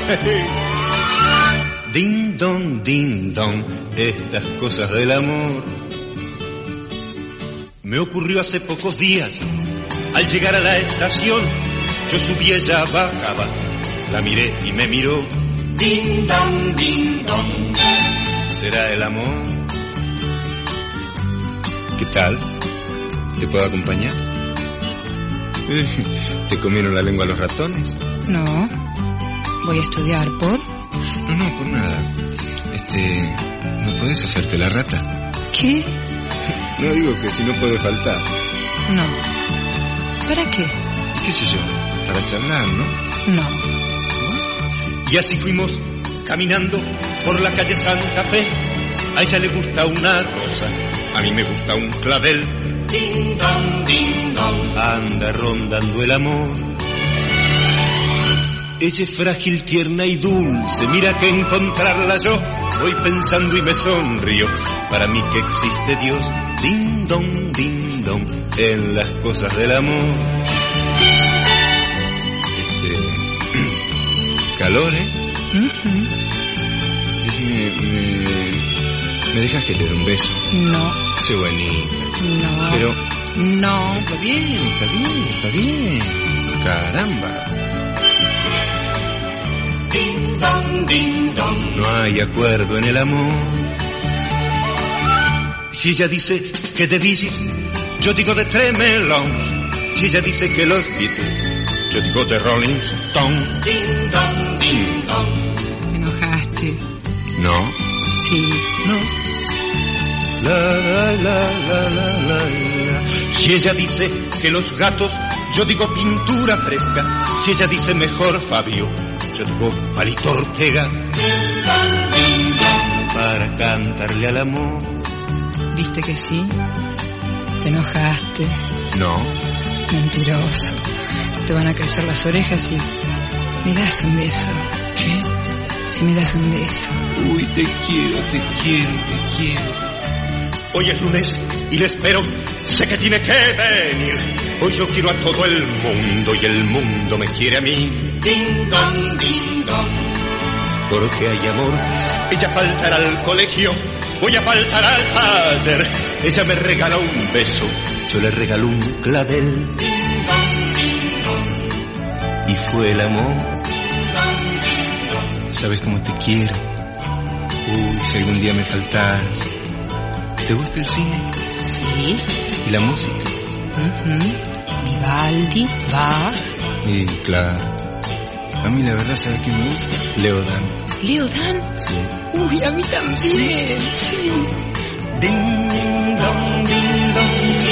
Ding dong, estas cosas del amor. Me ocurrió hace pocos días. Al llegar a la estación, yo subí, ella bajaba. La miré y me miró. Ding dong. ¿Será el amor? ¿Qué tal? ¿Te puedo acompañar? ¿Te comieron la lengua los ratones? No. Voy a estudiar por... No, por nada. ¿No podés hacerte la rata? ¿Qué? No, digo que si no puede faltar. No. ¿Para qué? ¿Qué sé yo? Para charlar, ¿no? No. Y así fuimos caminando por la calle Santa Fe. A ella le gusta una rosa, a mí me gusta un clavel. Ding dong. Anda rondando el amor. Ella es frágil, tierna y dulce. Mira que encontrarla yo voy pensando y me sonrío. Para mí que existe Dios. Ding dong, en las cosas del amor. Calor, ¿eh? Decime, ¿me dejas que te dé un beso? No. Sé bonita. No. Pero... No. Está bien. Caramba. Ding dong. No hay acuerdo en el amor. Si ella dice que de Bee Gees, yo digo de Tremelón. Si ella dice que los Beatles, yo digo de Rolling Stone. Ding dong. ¿Te enojaste? No. Sí. No. La. Si ella dice que los gatos, yo digo pintura fresca. Si ella dice mejor Fabio, yo digo Palito Ortega. Para cantarle al amor. ¿Viste que sí? ¿Te enojaste? No. Mentiroso. Te van a crecer las orejas y... ¿Me das un beso? ¿Qué? Si me das un beso. Uy, te quiero. Hoy es lunes y le espero. Sé que tiene que venir. Hoy yo quiero a todo el mundo y el mundo me quiere a mí. Ding dong. Porque hay amor. Ella faltará al colegio, voy a faltar al taller. Ella me regala un beso, yo le regalo un clavel. Y fue el amor. ¿Sabes cómo te quiero? Uy, si algún día me faltaras. ¿Te gusta el cine? Sí. ¿Y la música? Vivaldi, Bach. Y claro. A mí la verdad, ¿sabes quién me gusta? Leodan. ¿Leodan? Sí. Uy, a mí también. Sí. Ding dong.